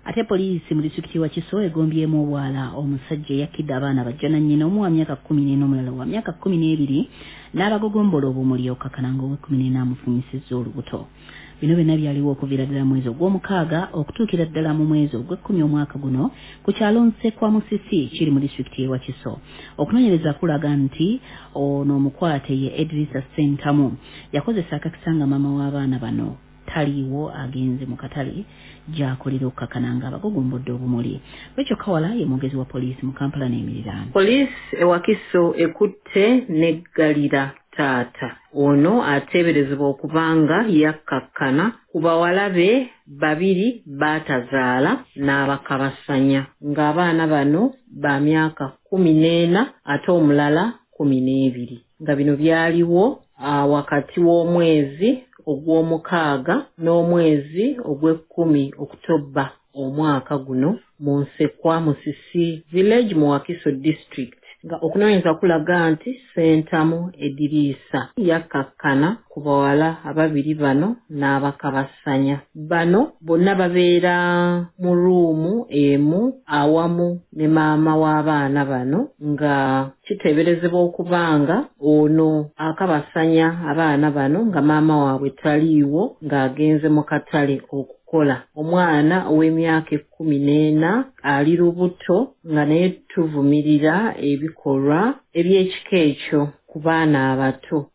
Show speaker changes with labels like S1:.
S1: Ate poliisi mu disitulikiti wa Kiso egombyemu obwala omusajja yakidde abaana bajjana nnyina omu wa myaka 14 n'omulala wa myaka 12 n'abagogombola obumuli okakananga owe 14 amufunyisizza olubuto. Bino byonna byaliwo okuviira ddala mwezi ogw'omukaaga okutuukira ddala mu mwezi ogw'ekkumi omwaka guno ku kyalo Nsekwa Musisi kiri mu disitulikiti wa Kiso. Okunoonyereza kulaga nti ono omukwate ye Edrisa Sentamu yakozesa akakisa nga maama w'abaana bano taliiwo agenze mu katale gy'akolera okukakananga abagogombodde obumuli. Rachel Kawala ye mwogezi wa poliisi mu Kampala n'emiriraano.
S2: Poliisi ewa Kiso ekutte n'eggalira taata ono ateeberezebwa okubanga yakkakkana ku bawala be babiri baatazaala n'abakabasanya ng'abaana bano ba myaka 14 ate omulala 12 nga bino byaliwo wakati w'omwezi ogw'omukaaga n'omwezi ogw'ekkumi Oktoba omwaka guno mu Nsekwa Musisi village mu Wakiso district nga okunoonyeza kulaga nti Sentamu Edrisa yakkakkana ku bawala ababiri bano n'abakabasanya. Bano bonna babeera mu ruumu emu awamu ne maama w'abaana bano nga kiteeberezebwa okubanga ono akabasanya abaana bano nga maama waabwe taliiwo ng'agenze mu katale okukola. Omwana ow'emyaka 14 ali lubuto nga naye tuvumirira ebikolwa eby'ekika ekyo ku baana abato